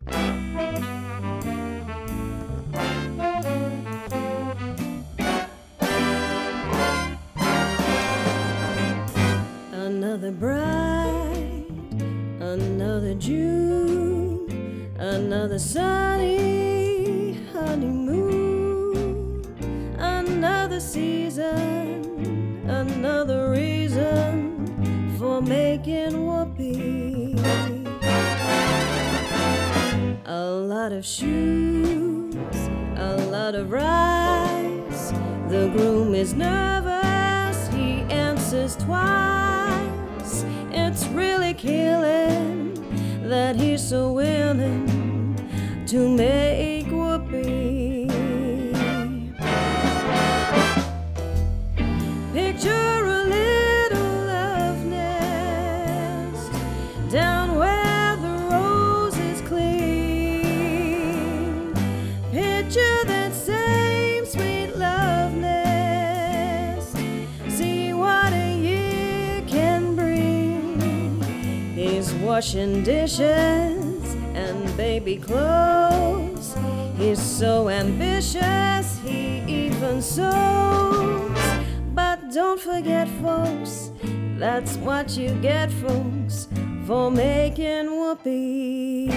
Another bright, another June, another sunny honeymoon, another season, another reason for making whoopee. A lot of shoes, a lot of rice. The groom is nervous, he answers twice. It's really killing that he's so willing to make whoopee. Picture a little love nest down where the rose is clean. Picture that same sweet love nest. See what a year can bring. He's washing dishes and baby clothes. He's so ambitious, he even sews. But don't forget, folks, that's what you get, folks, for making whoopee.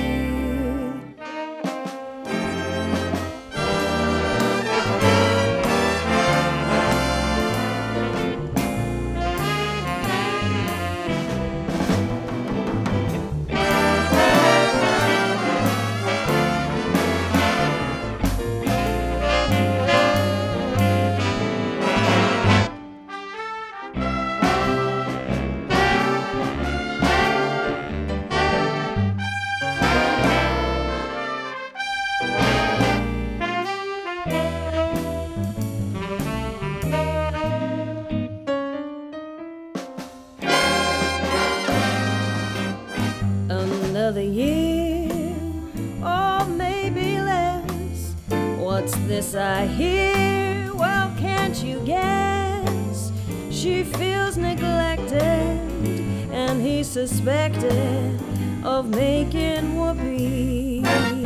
Another year, or maybe less. What's this I hear? Well, can't you guess? She feels neglected, and he's suspected of making whoopee.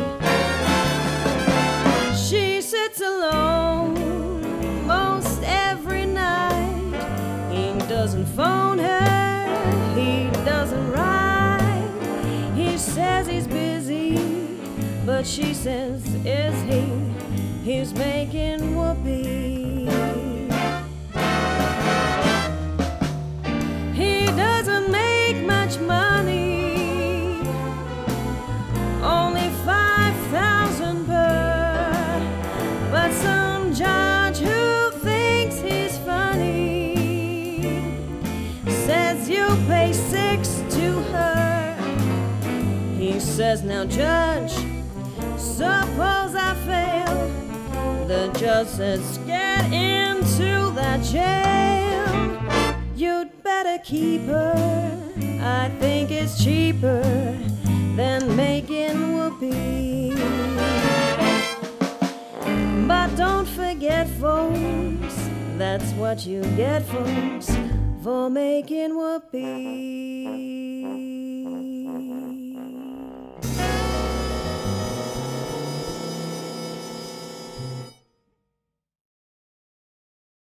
She sits alone most every night. He doesn't phone her, he doesn't write. He says he's busy, but she says, is he? He's making whoopee. He doesn't make much money, only 5,000 per. But some judge who thinks he's funny says you'll pay 6 to her. He says, now judge, suppose I fail. The judge says, get into that jail. You'd better keep her, I think it's cheaper than making whoopee. But don't forget, folks, that's what you get, folks, for making whoopee.